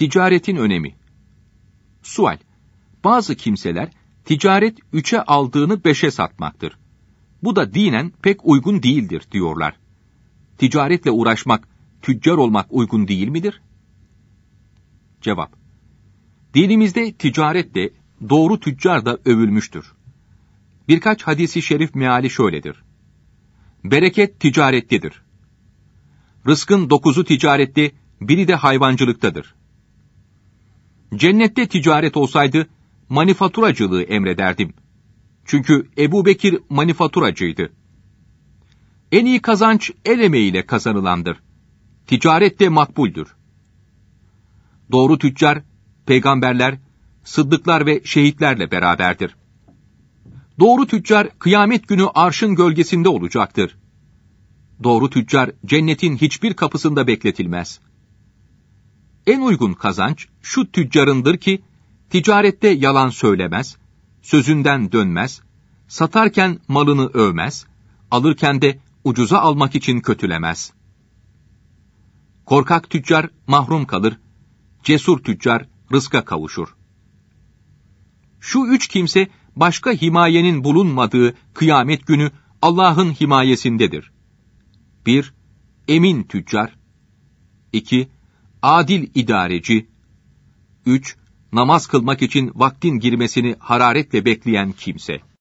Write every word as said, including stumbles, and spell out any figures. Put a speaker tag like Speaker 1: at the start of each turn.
Speaker 1: Ticaretin önemi. Sual: Bazı kimseler ticaret üçe aldığını beşe satmaktır. Bu da dinen pek uygun değildir diyorlar. Ticaretle uğraşmak, tüccar olmak uygun değil midir? Cevap: Dinimizde ticaret de, doğru tüccar da övülmüştür. Birkaç hadisi şerif meali şöyledir: Bereket ticarettedir. Rızkın dokuzu ticarette, biri de hayvancılıktadır. Cennette ticaret olsaydı, manifaturacılığı emrederdim. Çünkü Ebu Bekir manifaturacıydı. En iyi kazanç el emeğiyle kazanılandır. Ticaret de makbuldür. Doğru tüccar, peygamberler, sıddıklar ve şehitlerle beraberdir. Doğru tüccar, kıyamet günü arşın gölgesinde olacaktır. Doğru tüccar, cennetin hiçbir kapısında bekletilmez. En uygun kazanç, şu tüccarındır ki, ticarette yalan söylemez, sözünden dönmez, satarken malını övmez, alırken de ucuza almak için kötülemez. Korkak tüccar mahrum kalır, cesur tüccar rızka kavuşur. Şu üç kimse, başka himayenin bulunmadığı kıyamet günü Allah'ın himayesindedir. bir Emin tüccar. iki Adil idareci. üç Namaz kılmak için vaktin girmesini hararetle bekleyen kimse.